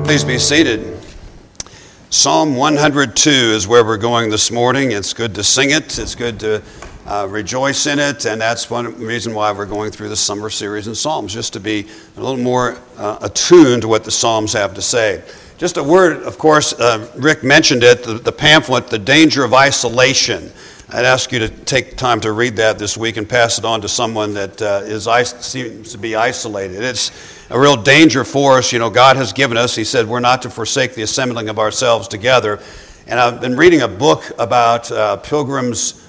Please be seated. Psalm 102 is where we're going this morning. It's good to sing it. It's good to rejoice in it. And that's one reason why we're going through the summer series in Psalms, just to be a little more attuned to what the Psalms have to say. Just a word, of course, Rick mentioned it, the pamphlet, The Danger of Isolation. I'd ask you to take time to read that this week and pass it on to someone that seems to be isolated. It's a real danger for us. You know, God has given us, He said, we're not to forsake the assembling of ourselves together. And I've been reading a book about Pilgrim's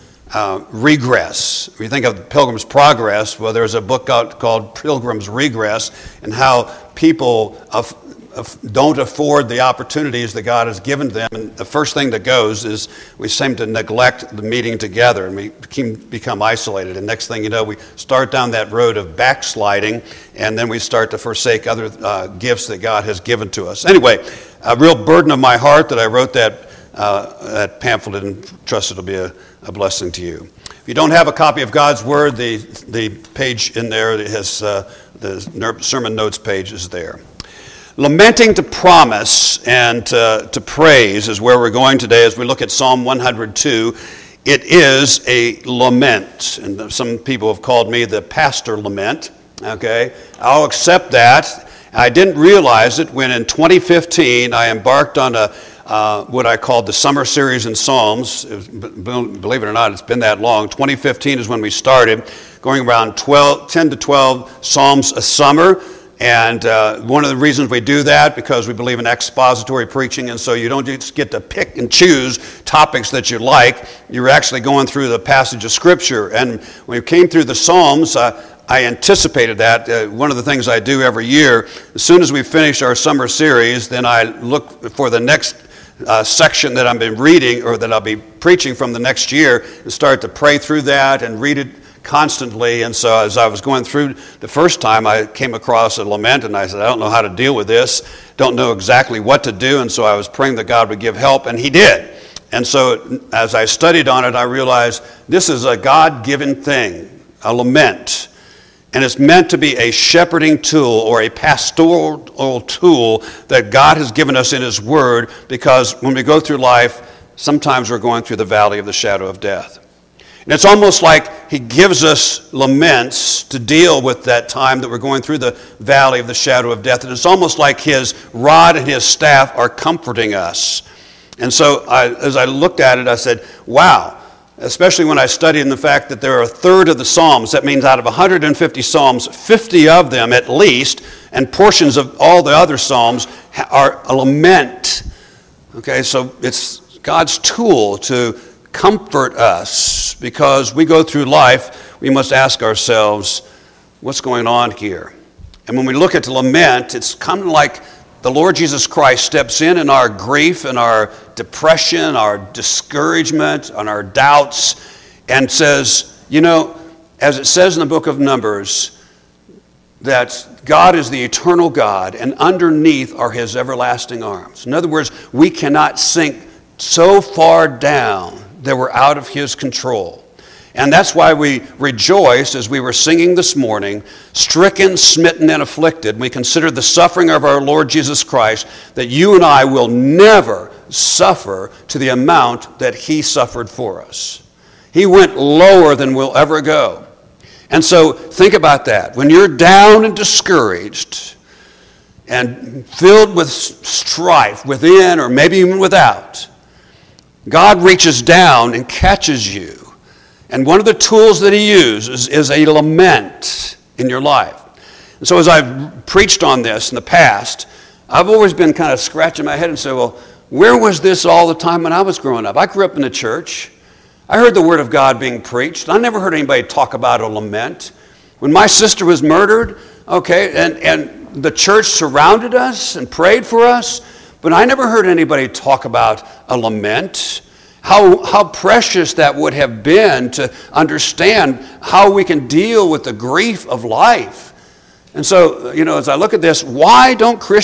Regress. If you think of Pilgrim's Progress, well, there's a book out called Pilgrim's Regress, and how people don't afford the opportunities that God has given them. And the first thing that goes is we seem to neglect the meeting together, and we become isolated. And next thing you know, we start down that road of backsliding, and then we start to forsake other gifts that God has given to us. Anyway, a real burden of my heart that I wrote that pamphlet, and trust it'll be a blessing to you. If you don't have a copy of God's Word, the page in there that has the sermon notes page is there. Lamenting to promise and to praise is where we're going today as we look at Psalm 102. It is a lament, and some people have called me the pastor lament. Okay, I'll accept that. I didn't realize it when in 2015 I embarked on what I called the summer series in Psalms. Believe it or not, it's been that long. 2015 is when we started, going around 10 to 12 Psalms a summer. And one of the reasons we do that, because we believe in expository preaching, and so you don't just get to pick and choose topics that you like. You're actually going through the passage of Scripture. And when we came through the Psalms, I anticipated that. One of the things I do every year, as soon as we finish our summer series, then I look for the next section that I've been reading or that I'll be preaching from the next year and start to pray through that and read it constantly. And so as I was going through the first time, I came across a lament, and I said, I don't know how to deal with this, don't know exactly what to do. And so I was praying that God would give help, and He did. And so as I studied on it, I realized this is a God-given thing, a lament. And it's meant to be a shepherding tool or a pastoral tool that God has given us in His Word, because when we go through life, sometimes we're going through the valley of the shadow of death. And it's almost like He gives us laments to deal with that time that we're going through the valley of the shadow of death. And it's almost like His rod and His staff are comforting us. And so as I looked at it, I said, wow, especially when I studied in the fact that there are a third of the Psalms. That means out of 150 Psalms, 50 of them at least, and portions of all the other Psalms are a lament. Okay, so it's God's tool to comfort us, because we go through life, we must ask ourselves, what's going on here? And when we look at the lament, it's kind of like the Lord Jesus Christ steps in our grief and our depression, our discouragement, and our doubts, and says, you know, as it says in the book of Numbers, that God is the eternal God, and underneath are His everlasting arms. In other words, we cannot sink so far down that we're out of His control. And that's why we rejoice, as we were singing this morning, stricken, smitten, and afflicted. We consider the suffering of our Lord Jesus Christ, that you and I will never suffer to the amount that He suffered for us. He went lower than we'll ever go. And so think about that. When you're down and discouraged and filled with strife within or maybe even without, God reaches down and catches you. And one of the tools that He uses is a lament in your life. And so as I've preached on this in the past, I've always been kind of scratching my head and saying, well, where was this all the time when I was growing up? I grew up in the church. I heard the Word of God being preached. I never heard anybody talk about a lament. When my sister was murdered, okay, and the church surrounded us and prayed for us, but I never heard anybody talk about a lament. How precious that would have been to understand how we can deal with the grief of life. And so, you know, as I look at this, why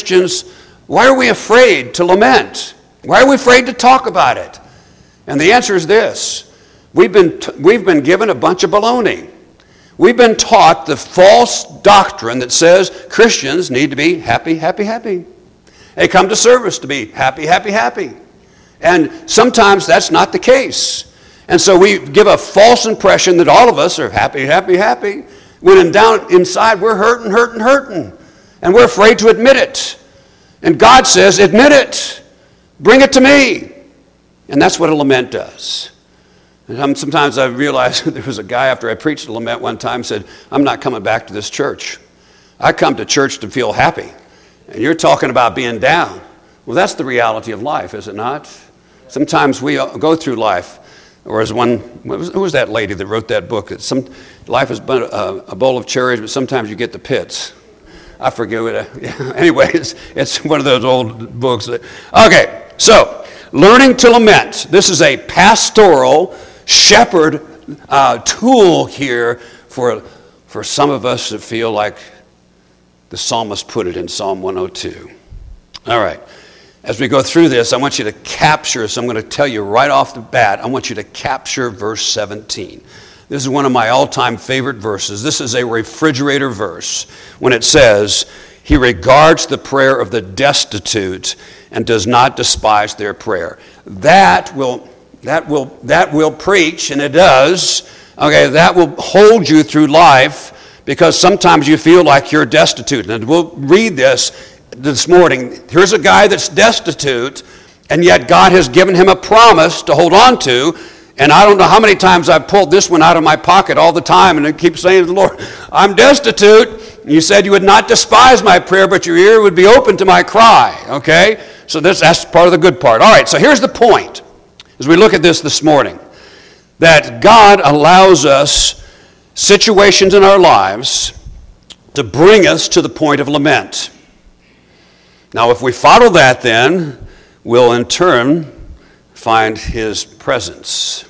are we afraid to lament? Why are we afraid to talk about it? And the answer is this. We've been given a bunch of baloney. We've been taught the false doctrine that says Christians need to be happy, happy, happy. They come to service to be happy, happy, happy. And sometimes that's not the case. And so we give a false impression that all of us are happy, happy, happy, when down inside we're hurting, hurting, hurting. And we're afraid to admit it. And God says, admit it. Bring it to me. And that's what a lament does. And sometimes I realized there was a guy after I preached a lament one time said, I'm not coming back to this church. I come to church to feel happy. And you're talking about being down. Well, that's the reality of life, is it not? Sometimes we go through life. Or as who was that lady that wrote that book? Life is a bowl of cherries, but sometimes you get the pits. I forget what. Anyway, it's one of those old books. Okay, so learning to lament. This is a pastoral shepherd tool here for some of us that feel like the psalmist put it in Psalm 102. All right. As we go through this, I want you to capture, so I'm going to tell you right off the bat, I want you to capture verse 17. This is one of my all-time favorite verses. This is a refrigerator verse when it says, he regards the prayer of the destitute and does not despise their prayer. That will preach, and it does. Okay, that will hold you through life because sometimes you feel like you're destitute. And we'll read this morning. Here's a guy that's destitute, and yet God has given him a promise to hold on to. And I don't know how many times I've pulled this one out of my pocket all the time, and I keep saying to the Lord, I'm destitute. You said you would not despise my prayer, but your ear would be open to my cry. Okay? So that's part of the good part. All right, so here's the point as we look at this morning, that God allows us situations in our lives to bring us to the point of lament. Now, if we follow that, then we'll in turn find his presence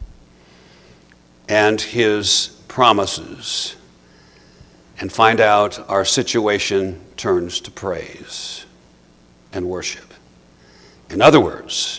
and his promises and find out our situation turns to praise and worship. In other words,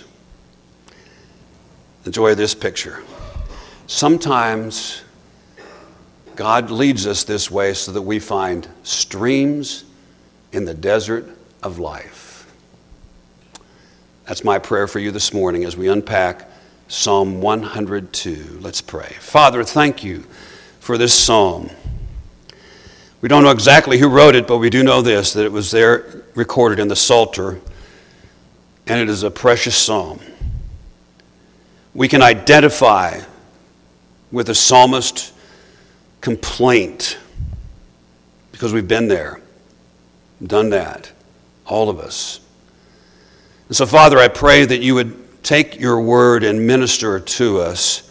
enjoy this picture. Sometimes God leads us this way so that we find streams in the desert of life. That's my prayer for you this morning as we unpack Psalm 102. Let's pray. Father, thank you for this psalm. We don't know exactly who wrote it, but we do know this, that it was there recorded in the Psalter, and it is a precious psalm. We can identify with the psalmist's complaint because we've been there, done that. All of us. And so, Father, I pray that you would take your word and minister to us.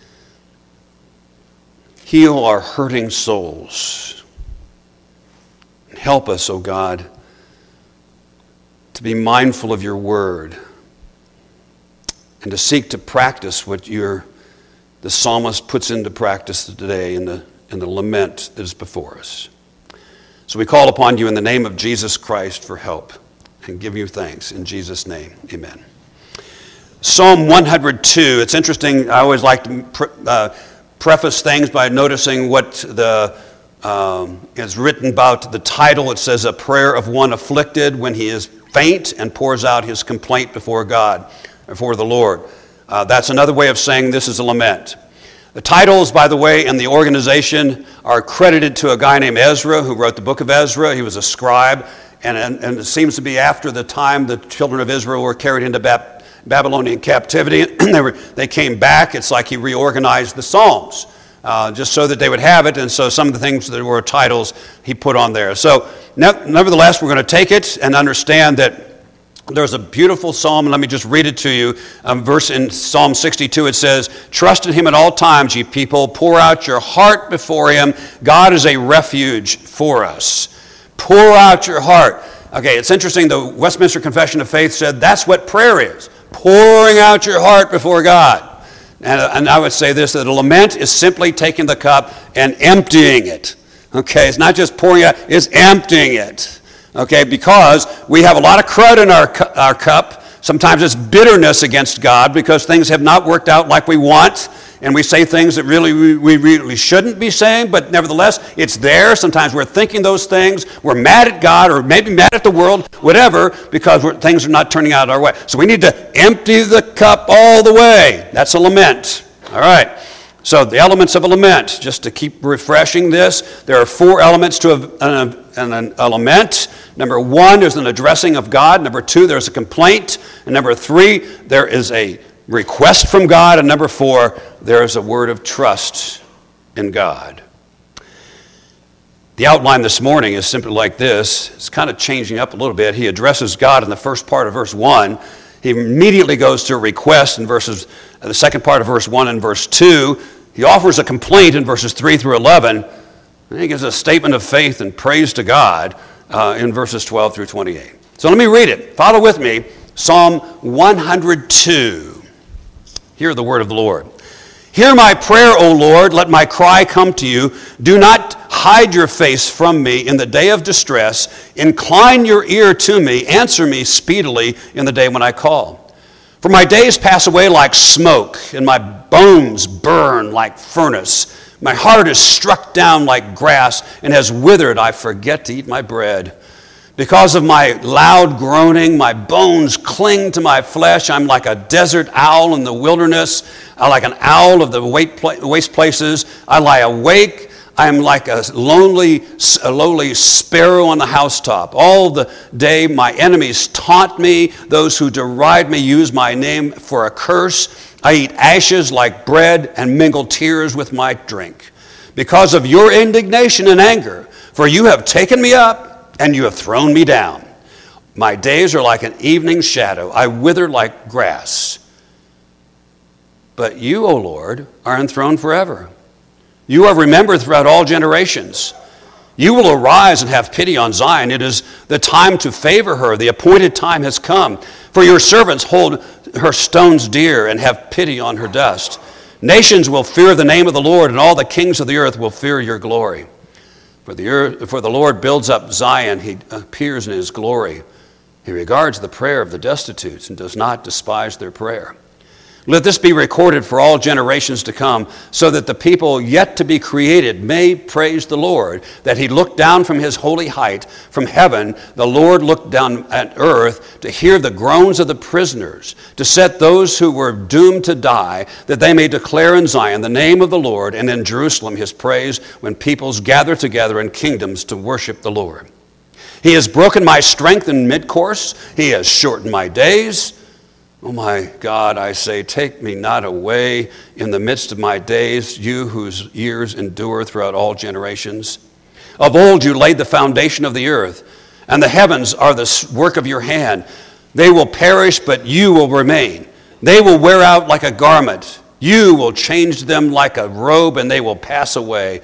Heal our hurting souls. And help us, O God, to be mindful of your word and to seek to practice what the psalmist puts into practice today in the lament that is before us. So we call upon you in the name of Jesus Christ for help and give you thanks. In Jesus' name, amen. Psalm 102. It's interesting. I always like to preface things by noticing what is written about the title. It says, a prayer of one afflicted when he is faint and pours out his complaint before God, before the Lord. That's another way of saying this is a lament. The titles, by the way, in the organization are credited to a guy named Ezra who wrote the book of Ezra. He was a scribe, and it seems to be after the time the children of Israel were carried into Babylonian captivity. They came back. It's like he reorganized the Psalms just so that they would have it, and so some of the things that were titles he put on there. So nevertheless, we're going to take it and understand that there's a beautiful psalm, and let me just read it to you. Verse in Psalm 62, it says, trust in him at all times, ye people. Pour out your heart before him. God is a refuge for us. Pour out your heart. Okay, it's interesting. The Westminster Confession of Faith said that's what prayer is. Pouring out your heart before God. And I would say this, that a lament is simply taking the cup and emptying it. Okay, it's not just pouring out, it's emptying it. Okay, because we have a lot of crud in our cup Sometimes it's bitterness against God because things have not worked out like we want, and we say things that we really shouldn't be saying, but nevertheless, it's there. Sometimes we're thinking those things. We're mad at God or maybe mad at the world, whatever, because things are not turning out our way. So we need to empty the cup all the way. That's a lament. All right. So the elements of a lament, just to keep refreshing this, there are 4 elements to a lament. Number 1, there's an addressing of God. Number 2, there's a complaint. And number 3, there is a request from God. And number 4, there is a word of trust in God. The outline this morning is simply like this. It's kind of changing up a little bit. He addresses God in the first part of verse 1. He immediately goes to a request in the second part of verse 1 and verse 2. He offers a complaint in verses 3 through 11. And he gives a statement of faith and praise to God in verses 12 through 28. So let me read it. Follow with me. Psalm 102. Hear the word of the Lord. Hear my prayer, O Lord. Let my cry come to you. Do not hide your face from me in the day of distress. Incline your ear to me. Answer me speedily in the day when I call. For my days pass away like smoke, and my bones burn like furnace. My heart is struck down like grass and has withered. I forget to eat my bread. Because of my loud groaning, my bones cling to my flesh. I'm like a desert owl in the wilderness. I'm like an owl of the waste places. I lie awake. I am like a lowly sparrow on the housetop. All the day my enemies taunt me. Those who deride me use my name for a curse. I eat ashes like bread and mingle tears with my drink. Because of your indignation and anger, for you have taken me up and you have thrown me down. My days are like an evening shadow. I wither like grass. But you, O Lord, are enthroned forever. You are remembered throughout all generations. You will arise and have pity on Zion. It is the time to favor her. The appointed time has come. For your servants hold her stones dear and have pity on her dust. Nations will fear the name of the Lord, and all the kings of the earth will fear your glory. For the Lord builds up Zion. He appears in his glory. He regards the prayer of the destitute and does not despise their prayer. Let this be recorded for all generations to come, so that the people yet to be created may praise the Lord, that he looked down from his holy height. From heaven, the Lord looked down at earth to hear the groans of the prisoners, to set those who were doomed to die, that they may declare in Zion the name of the Lord, and in Jerusalem his praise, when peoples gather together in kingdoms to worship the Lord. He has broken my strength in mid-course. He has shortened my days. Oh my God, I say, take me not away in the midst of my days, you whose years endure throughout all generations. Of old you laid the foundation of the earth, and the heavens are the work of your hand. They will perish, but you will remain. They will wear out like a garment. You will change them like a robe, and they will pass away.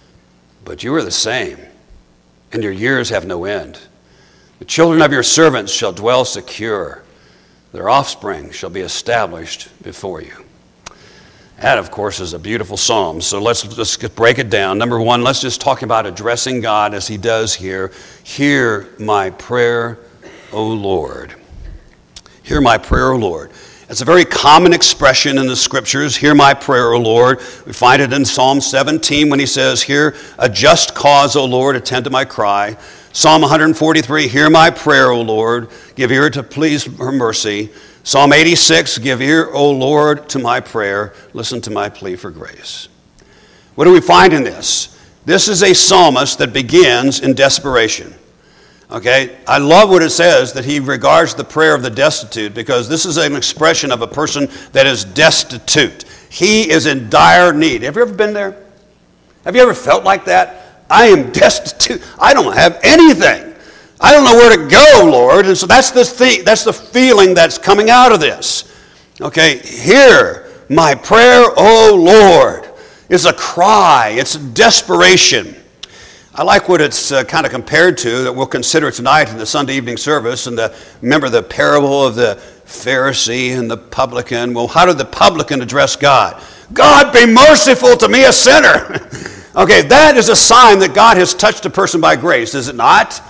But you are the same, and your years have no end. The children of your servants shall dwell secure. Their offspring shall be established before you. That, of course, is a beautiful psalm. So let's just break it down. Number 1, let's just talk about addressing God as he does here. Hear my prayer, O Lord. Hear my prayer, O Lord. It's a very common expression in the scriptures. Hear my prayer, O Lord. We find it in Psalm 17 when he says, hear a just cause, O Lord, attend to my cry. Psalm 143, hear my prayer, O Lord. Give ear to please her mercy. Psalm 86, give ear, O Lord, to my prayer. Listen to my plea for grace. What do we find in this? This is a psalmist that begins in desperation. Okay, I love what it says that he regards the prayer of the destitute, because this is an expression of a person that is destitute. He is in dire need. Have you ever been there? Have you ever felt like that? I am destitute. I don't have anything. I don't know where to go, Lord. And so that's the feeling that's coming out of this. Okay, hear my prayer, O Lord. It's a cry. It's desperation. I like what it's kind of compared to that we'll consider tonight in the Sunday evening service. And remember the parable of the Pharisee and the publican. Well, how did the publican address God? God, be merciful to me, a sinner. Okay, that is a sign that God has touched a person by grace, is it not?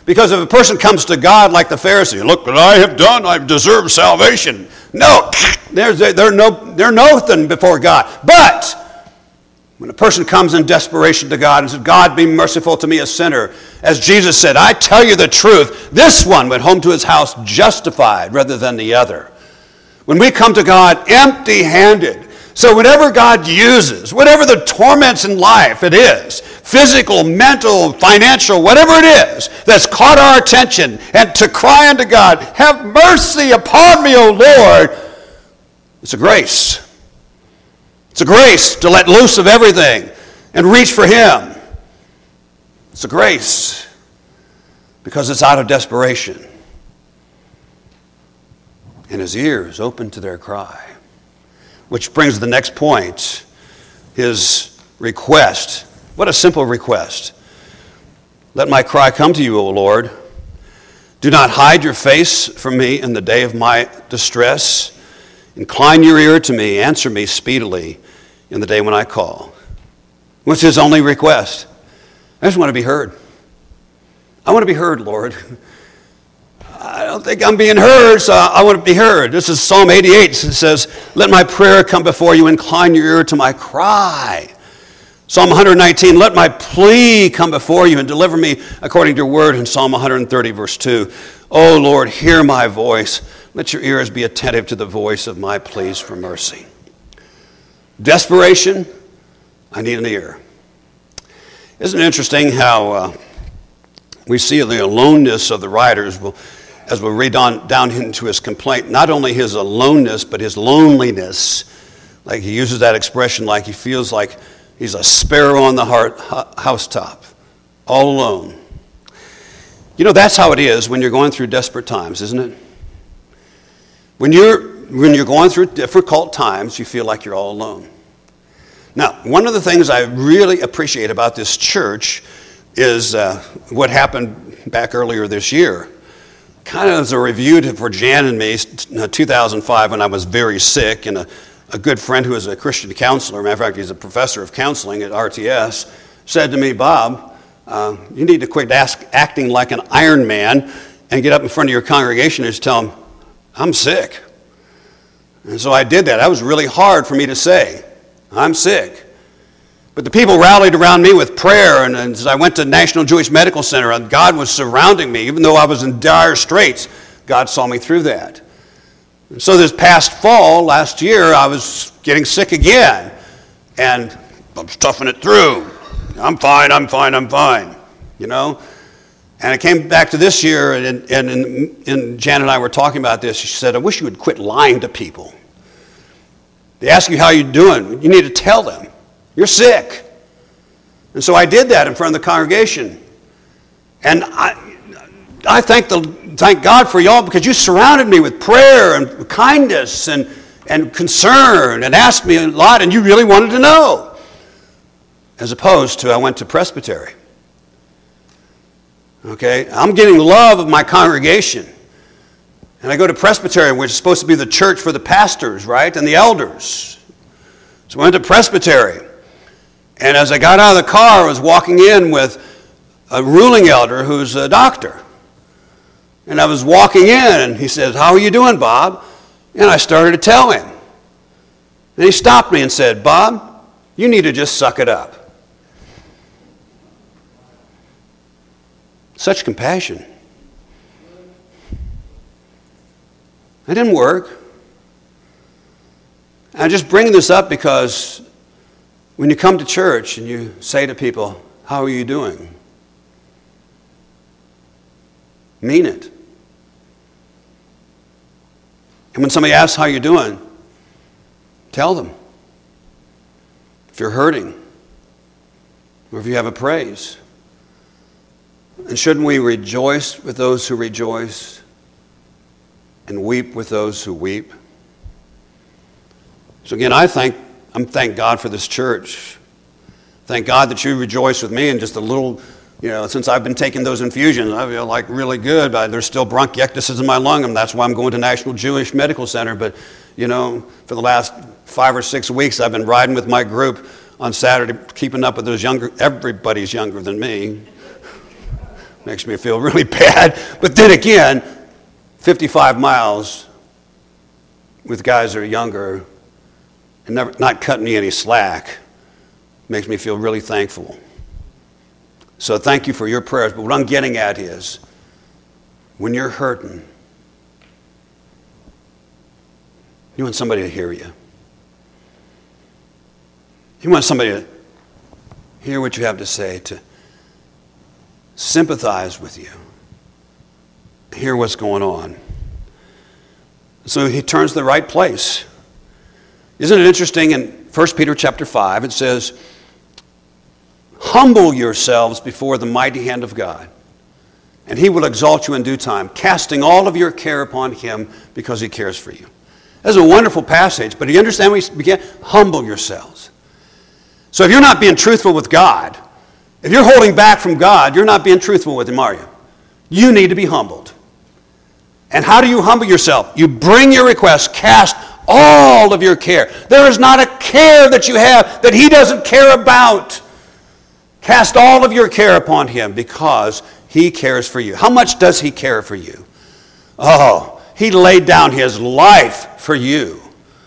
Because if a person comes to God like the Pharisee, look what I have done, I deserve salvation. No, they're nothing before God. But when a person comes in desperation to God and says, God, be merciful to me, a sinner, as Jesus said, I tell you the truth, this one went home to his house justified rather than the other. When we come to God empty-handed, so whatever God uses, whatever the torments in life it is, physical, mental, financial, whatever it is that's caught our attention, and to cry unto God, have mercy upon me, O Lord, it's a grace. It's a grace to let loose of everything and reach for Him. It's a grace because it's out of desperation. And His ear is open to their cry. Which brings to the next point, His request. What a simple request. Let my cry come to you, O Lord. Do not hide your face from me in the day of my distress. Incline your ear to me, answer me speedily in the day when I call. What's His only request? I just want to be heard. I want to be heard, Lord. I don't think I'm being heard, so I want to be heard. This is Psalm 88. It says, let my prayer come before you, incline your ear to my cry. Psalm 119, let my plea come before you and deliver me according to your word. In Psalm 130, verse 2, O Lord, hear my voice. Let your ears be attentive to the voice of my pleas for mercy. Desperation, I need an ear. Isn't it interesting how we see the aloneness of the writers? As we read down into his complaint, not only his aloneness, but his loneliness. Like he uses that expression like he feels like he's a sparrow on the housetop, all alone. You know, that's how it is when you're going through desperate times, isn't it? When you're going through difficult times, you feel like you're all alone. Now, one of the things I really appreciate about this church is what happened back earlier this year. Kind of as a review for Jan and me, 2005, when I was very sick, and a good friend who is a Christian counselor, matter of fact, he's a professor of counseling at RTS, said to me, Bob, you need to quit acting like an Iron Man and get up in front of your congregation and just tell them, I'm sick. And so I did that. That was really hard for me to say. I'm sick. But the people rallied around me with prayer, and as I went to National Jewish Medical Center, and God was surrounding me. Even though I was in dire straits, God saw me through that. And so this past fall, last year, I was getting sick again, and I'm toughing it through. I'm fine, you know. And I came back to this year, and Jan and I were talking about this. She said, I wish you would quit lying to people. They ask you how you're doing. You need to tell them. You're sick. And so I did that in front of the congregation. And I thank God for y'all because you surrounded me with prayer and kindness and concern and asked me a lot, and you really wanted to know. As opposed to I went to Presbytery. Okay? I'm getting love of my congregation. And I go to Presbytery, which is supposed to be the church for the pastors, right? And the elders. So I went to Presbytery. And as I got out of the car, I was walking in with a ruling elder who's a doctor. And I was walking in, and he says, how are you doing, Bob? And I started to tell him. And he stopped me and said, Bob, you need to just suck it up. Such compassion. It didn't work. I just bring this up because when you come to church and you say to people, how are you doing? Mean it. And when somebody asks how you're doing, tell them. If you're hurting, or if you have a praise. And shouldn't we rejoice with those who rejoice and weep with those who weep? So again, I thank God for this church. Thank God that you rejoice with me in just a little, since I've been taking those infusions, I feel like really good, but there's still bronchiectasis in my lung, and that's why I'm going to National Jewish Medical Center. But, for the last 5 or 6 weeks, I've been riding with my group on Saturday, keeping up with everybody's younger than me. Makes me feel really bad. But then again, 55 miles with guys that are younger and not cutting me any slack makes me feel really thankful. So thank you for your prayers. But what I'm getting at is, when you're hurting, you want somebody to hear you. You want somebody to hear what you have to say, to sympathize with you, hear what's going on. So he turns to the right place. Isn't it interesting? In 1 Peter chapter 5, it says, humble yourselves before the mighty hand of God, and he will exalt you in due time, casting all of your care upon him because he cares for you. That's a wonderful passage, but do you understand what he began? Humble yourselves. So if you're not being truthful with God, if you're holding back from God, you're not being truthful with him, are you? You need to be humbled. And how do you humble yourself? You bring your request, cast all of your care. There is not a care that you have that he doesn't care about. Cast all of your care upon him because he cares for you. How much does he care for you? Oh, he laid down his life for you.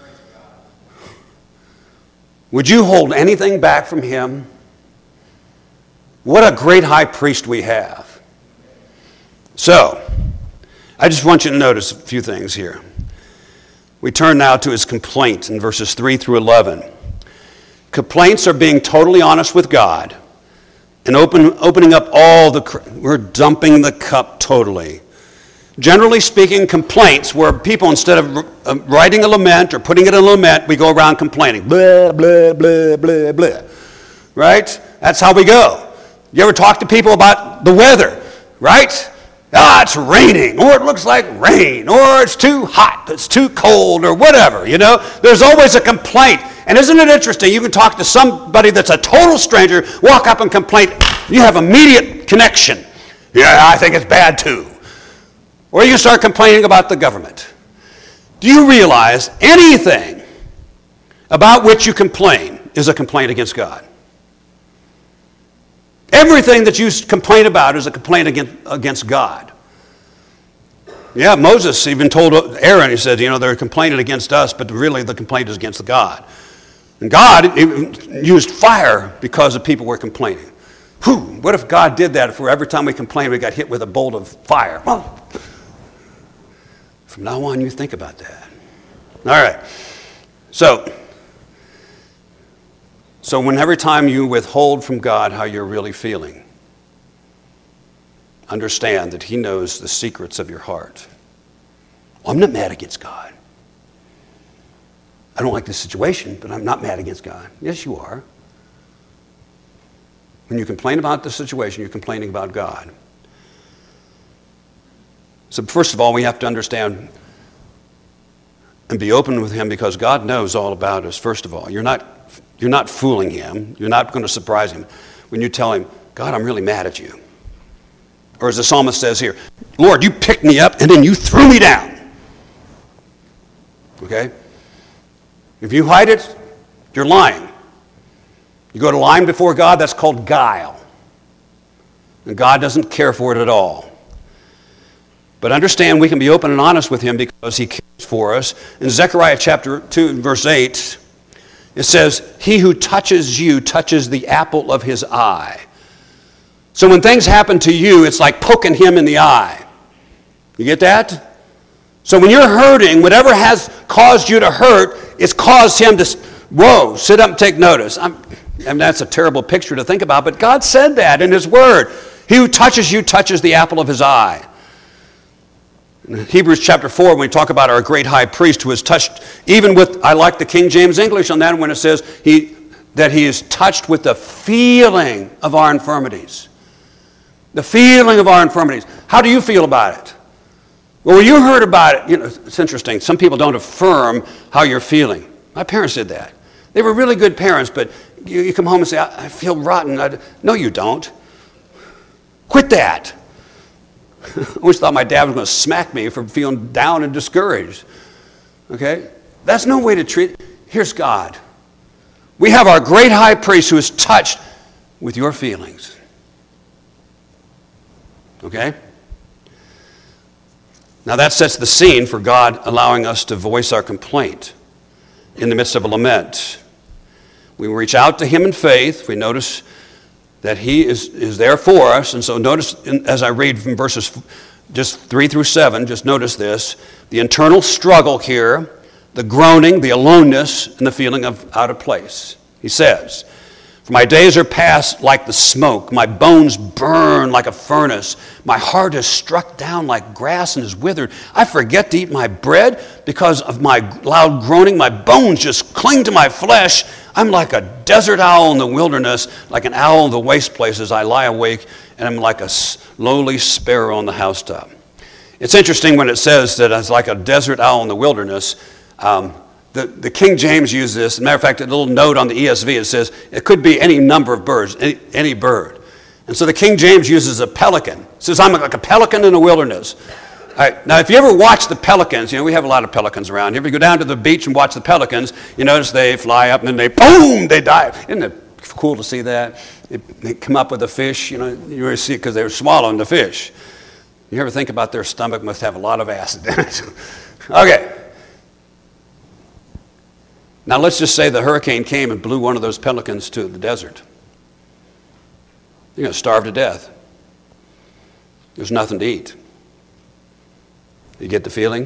Would you hold anything back from him? What a great high priest we have. So, I just want you to notice a few things here. We turn now to his complaint in verses 3 through 11. Complaints are being totally honest with God and opening up we're dumping the cup totally. Generally speaking, complaints where people, instead of writing a lament or putting it in a lament, we go around complaining. Blah, blah, blah, blah, blah. Right? That's how we go. You ever talk to people about the weather? Right? It's raining, or it looks like rain, or it's too hot, it's too cold, or whatever, you know. There's always a complaint. And isn't it interesting? You can talk to somebody that's a total stranger, walk up and complain. You have immediate connection. Yeah, I think it's bad too. Or you can start complaining about the government. Do you realize anything about which you complain is a complaint against God? Everything that you complain about is a complaint against God. Yeah, Moses even told Aaron, he said, they're complaining against us, but really the complaint is against God. And God used fire because the people were complaining. What if God did that if every time we complained we got hit with a bolt of fire? Well, from now on, you think about that. All right. So when every time you withhold from God how you're really feeling, understand that he knows the secrets of your heart. Well, I'm not mad against God. I don't like this situation, but I'm not mad against God. Yes, you are. When you complain about the situation, you're complaining about God. So first of all, we have to understand and be open with him because God knows all about us, first of all. You're not fooling him. You're not going to surprise him when you tell him, God, I'm really mad at you. Or as the psalmist says here, Lord, you picked me up and then you threw me down. Okay? If you hide it, you're lying. You go to lying before God, that's called guile. And God doesn't care for it at all. But understand we can be open and honest with him because he cares for us. In Zechariah chapter 2, verse 8, it says, he who touches you touches the apple of his eye. So when things happen to you, it's like poking him in the eye. You get that? So when you're hurting, whatever has caused you to hurt, it's caused him to, sit up and take notice. That's a terrible picture to think about, but God said that in his word. He who touches you touches the apple of his eye. In Hebrews chapter 4, when we talk about our great high priest who is touched, even with, I like the King James English on that when it says that he is touched with the feeling of our infirmities. The feeling of our infirmities. How do you feel about it? Well, when you heard about it, it's interesting. Some people don't affirm how you're feeling. My parents did that. They were really good parents, but you come home and say, I feel rotten. No, you don't. Quit that. I always thought my dad was going to smack me for feeling down and discouraged. Okay? That's no way to treat it. Here's God. We have our great high priest who is touched with your feelings. Okay? Now that sets the scene for God allowing us to voice our complaint in the midst of a lament. We reach out to him in faith. We notice that he is there for us. And so notice, as I read from verses just 3 through 7, just notice this. The internal struggle here, the groaning, the aloneness, and the feeling of out of place. He says, "For my days are past like the smoke. My bones burn like a furnace. My heart is struck down like grass and is withered. I forget to eat my bread because of my loud groaning. My bones just cling to my flesh. I'm like a desert owl in the wilderness, like an owl in the waste places. I lie awake, and I'm like a lowly sparrow on the housetop." It's interesting when it says that it's like a desert owl in the wilderness. The King James uses this. As a matter of fact, a little note on the ESV, it says it could be any number of birds, any bird. And so the King James uses a pelican. It says, I'm like a pelican in the wilderness. All right, now if you ever watch the pelicans, we have a lot of pelicans around. If you go down to the beach and watch the pelicans, you notice they fly up and then they dive. Isn't it cool to see that? They come up with a fish, you really see it because they're swallowing the fish. You ever think about their stomach must have a lot of acid in it? Okay. Now let's just say the hurricane came and blew one of those pelicans to the desert. You're going to starve to death. There's nothing to eat. You get the feeling?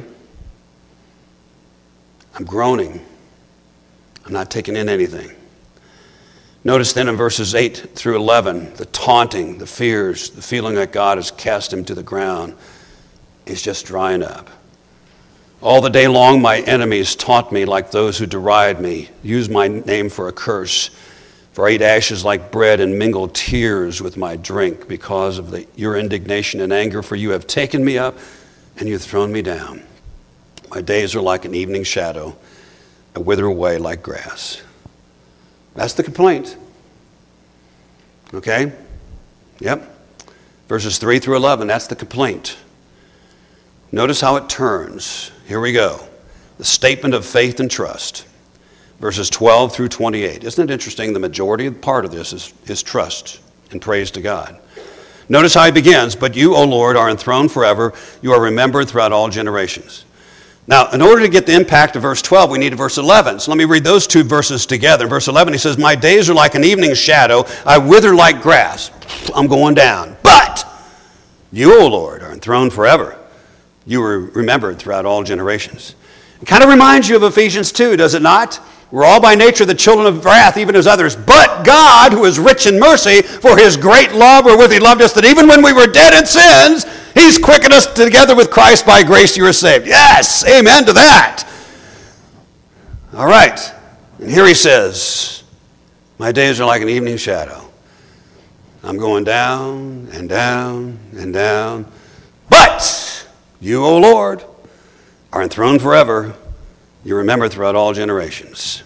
I'm groaning. I'm not taking in anything. Notice then in verses 8 through 11, the taunting, the fears, the feeling that God has cast him to the ground is just drying up. All the day long my enemies taunt me like those who deride me, use my name for a curse. For I eat ashes like bread and mingle tears with my drink because of your indignation and anger, for you have taken me up and you've thrown me down. My days are like an evening shadow. I wither away like grass. That's the complaint. Okay? Yep. Verses 3 through 11, that's the complaint. Notice how it turns. Here we go. The statement of faith and trust. Verses 12 through 28. Isn't it interesting? The majority part of this is trust and praise to God. Notice how he begins. But you, O Lord, are enthroned forever. You are remembered throughout all generations. Now, in order to get the impact of verse 12, we need verse 11. So let me read those two verses together. In verse 11, he says, my days are like an evening shadow. I wither like grass. I'm going down. But you, O Lord, are enthroned forever. You are remembered throughout all generations. It kind of reminds you of Ephesians 2, does it not? We're all by nature the children of wrath, even as others. But God, who is rich in mercy, for his great love wherewith he loved us, that even when we were dead in sins, he's quickened us together with Christ. By grace you are saved. Yes, amen to that. All right. And here he says, my days are like an evening shadow. I'm going down and down and down. But you, O Lord, are enthroned forever. You remember throughout all generations.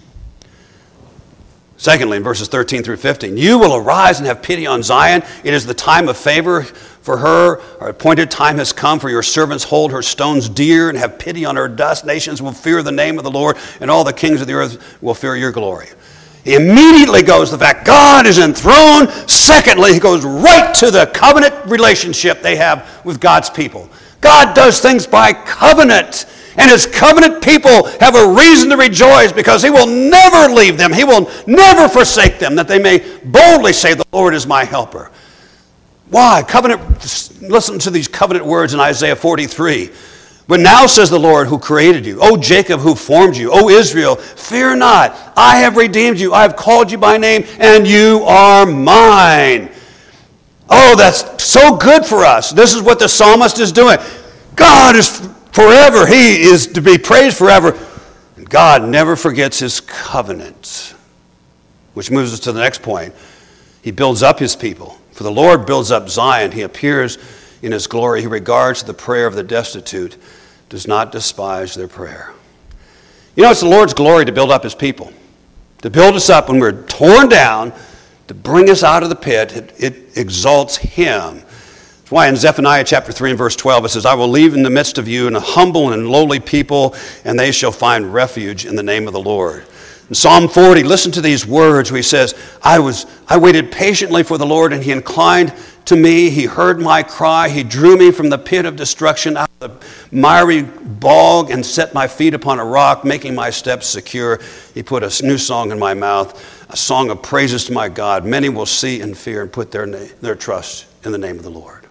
Secondly, in verses 13 through 15, you will arise and have pity on Zion. It is the time of favor for her. Our appointed time has come, for your servants hold her stones dear and have pity on her dust. Nations will fear the name of the Lord, and all the kings of the earth will fear your glory. He immediately goes to the fact God is enthroned. Secondly, he goes right to the covenant relationship they have with God's people. God does things by covenant. And his covenant people have a reason to rejoice because he will never leave them. He will never forsake them, that they may boldly say, the Lord is my helper. Why? Covenant. Listen to these covenant words in Isaiah 43. But now says the Lord who created you, O Jacob who formed you, O Israel, fear not. I have redeemed you. I have called you by name, and you are mine. Oh, that's so good for us. This is what the psalmist is doing. God is forever. He is to be praised forever. And God never forgets his covenant. Which moves us to the next point. He builds up his people. For the Lord builds up Zion. He appears in his glory. He regards the prayer of the destitute, does not despise their prayer. You know, it's the Lord's glory to build up his people. To build us up when we're torn down, to bring us out of the pit. It exalts him. Why in Zephaniah chapter 3 and verse 12 it says, I will leave in the midst of you a humble and lowly people, and they shall find refuge in the name of the Lord. In Psalm 40, listen to these words where he says, I waited patiently for the Lord, and he inclined to me. He heard my cry. He drew me from the pit of destruction, out of the miry bog, and set my feet upon a rock, making my steps secure. He put a new song in my mouth, a song of praises to my God. Many will see and fear and put their trust in the name of the Lord.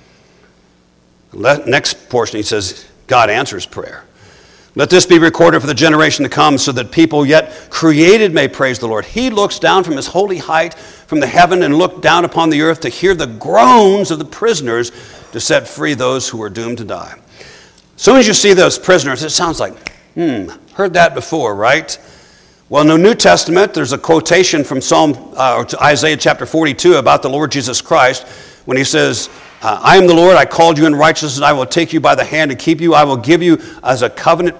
Next portion, he says, God answers prayer. Let this be recorded for the generation to come, so that people yet created may praise the Lord. He looks down from his holy height from the heaven and looked down upon the earth to hear the groans of the prisoners, to set free those who are doomed to die. As soon as you see those prisoners, it sounds like, heard that before, right? Well, in the New Testament, there's a quotation from Isaiah chapter 42 about the Lord Jesus Christ, when he says, I am the Lord, I called you in righteousness, I will take you by the hand and keep you. I will give you as a covenant,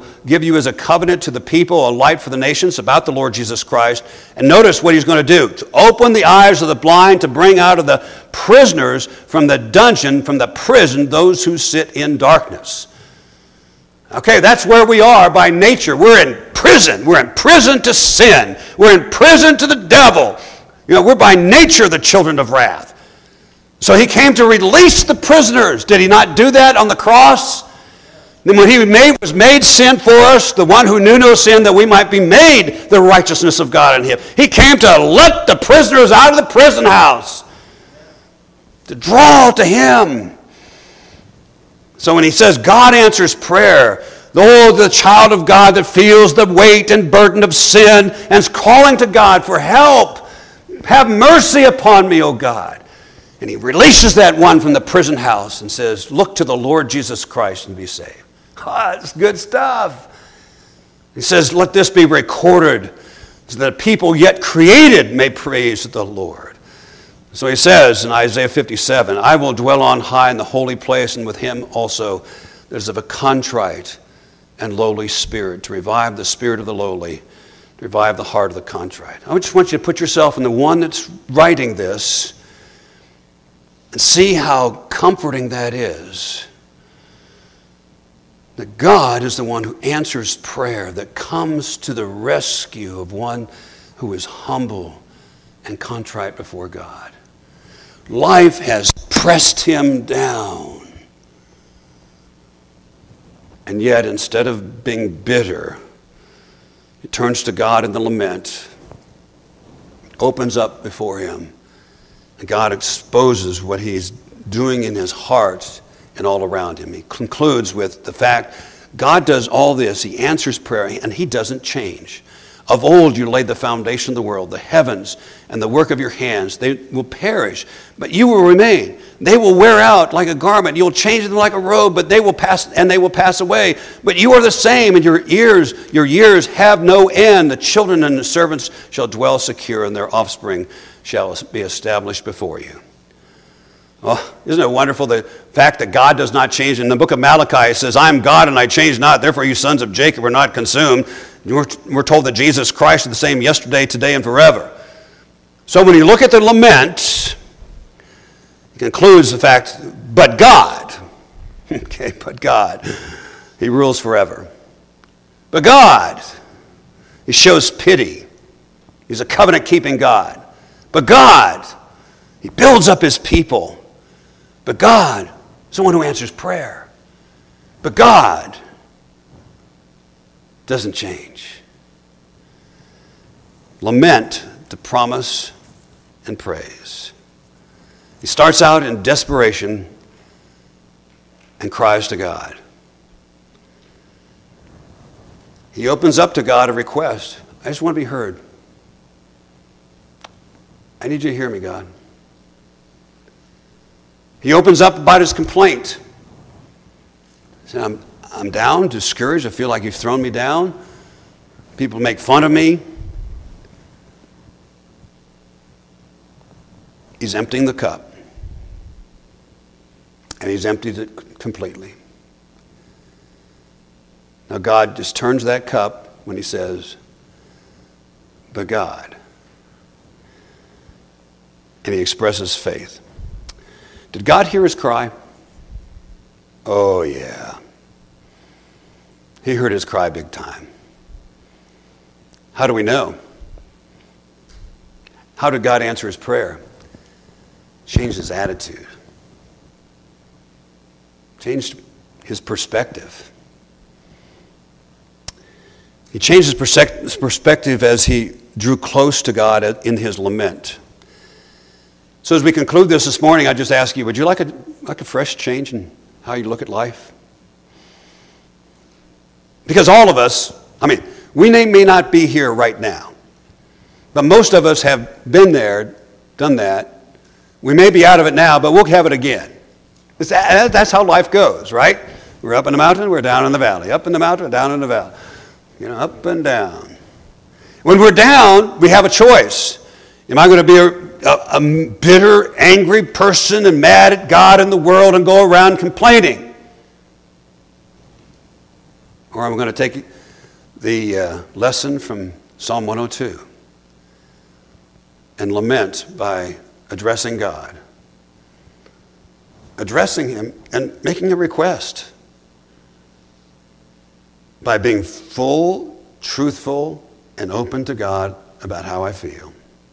to the people, a light for the nations, about the Lord Jesus Christ. And notice what he's going to do: to open the eyes of the blind, to bring out of the prisoners from the dungeon, from the prison, those who sit in darkness. Okay, that's where we are by nature. We're in prison. We're in prison to sin. We're in prison to the devil. We're by nature the children of wrath. So he came to release the prisoners. Did he not do that on the cross? Then when he was made sin for us, the one who knew no sin, that we might be made the righteousness of God in him. He came to let the prisoners out of the prison house, to draw to him. So when he says God answers prayer, the child of God that feels the weight and burden of sin and is calling to God for help, have mercy upon me, O God. And he releases that one from the prison house and says, look to the Lord Jesus Christ and be saved. That's good stuff. He says, let this be recorded so that people yet created may praise the Lord. So he says in Isaiah 57, I will dwell on high in the holy place, and with him also there's of a contrite and lowly spirit, to revive the spirit of the lowly, to revive the heart of the contrite. I just want you to put yourself in the one that's writing this, and see how comforting that is. That God is the one who answers prayer, that comes to the rescue of one who is humble and contrite before God. Life has pressed him down. And yet, instead of being bitter, he turns to God in the lament, opens up before him, and God exposes what he's doing in his heart and all around him. He concludes with the fact God does all this. He answers prayer, and he doesn't change. Of old you laid the foundation of the world, the heavens and the work of your hands. They will perish, but you will remain. They will wear out like a garment. You'll change them like a robe, but they will pass away. But you are the same, and your years have no end. The children and the servants shall dwell secure, and their offspring shall be established before you. Oh, isn't it wonderful, the fact that God does not change? In the book of Malachi, it says, I am God and I change not, therefore you sons of Jacob are not consumed. We're told that Jesus Christ is the same yesterday, today, and forever. So when you look at the lament, it concludes the fact, but God, okay, but God, he rules forever. But God, he shows pity. He's a covenant-keeping God. But God, he builds up his people. But God is the one who answers prayer. But God doesn't change. Lament to promise and praise. He starts out in desperation and cries to God. He opens up to God a request. I just want to be heard. I need you to hear me, God. He opens up about his complaint. He said, I'm down, discouraged. I feel like you've thrown me down. People make fun of me. He's emptying the cup. And he's emptied it completely. Now God just turns that cup when he says, but God. And he expresses faith. Did God hear his cry? Oh, yeah. He heard his cry big time. How do we know? How did God answer his prayer? changed his attitude, changed his perspective. He changed his perspective as he drew close to God in his lament. So as we conclude this morning, I just ask you, would you like a fresh change in how you look at life? Because all of us, we may not be here right now, but most of us have been there, done that. We may be out of it now, but we'll have it again. That's how life goes, right? We're up in the mountain, we're down in the valley. Up in the mountain, down in the valley. Up and down. When we're down, we have a choice. Am I going to be a bitter, angry person and mad at God and the world and go around complaining? Or am I going to take the lesson from Psalm 102 and lament by addressing God, addressing him and making a request by being full, truthful, and open to God about how I feel,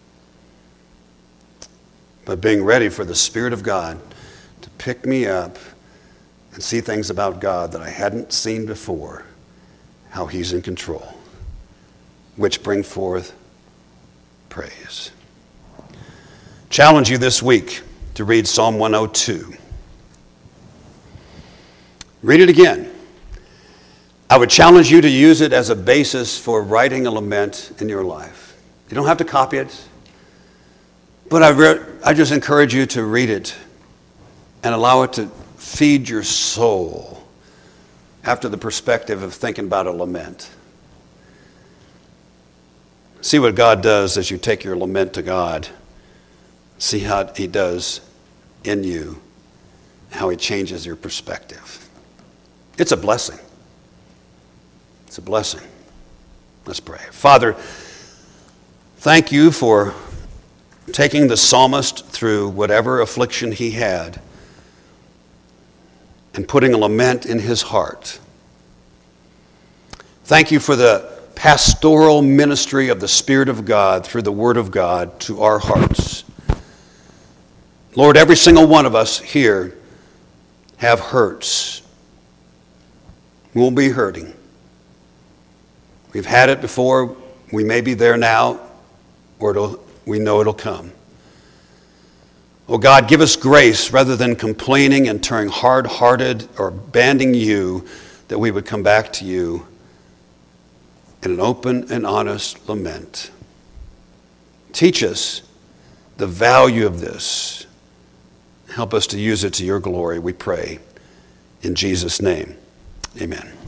but being ready for the Spirit of God to pick me up and see things about God that I hadn't seen before, how he's in control, which bring forth praise. Challenge you this week to read Psalm 102. Read it again. I would challenge you to use it as a basis for writing a lament in your life. You don't have to copy it, but I just encourage you to read it and allow it to feed your soul after the perspective of thinking about a lament. See what God does as you take your lament to God. See how he does in you, how he changes your perspective. It's a blessing. It's a blessing. Let's pray. Father, thank you for taking the psalmist through whatever affliction he had and putting a lament in his heart. Thank you for the pastoral ministry of the Spirit of God through the Word of God to our hearts. Lord, every single one of us here have hurts. We'll be hurting. We've had it before. We may be there now, or we know it'll come. Oh God, give us grace rather than complaining and turning hard-hearted or abandoning you, that we would come back to you in an open and honest lament. Teach us the value of this. Help us to use it to your glory, we pray. In Jesus' name, amen.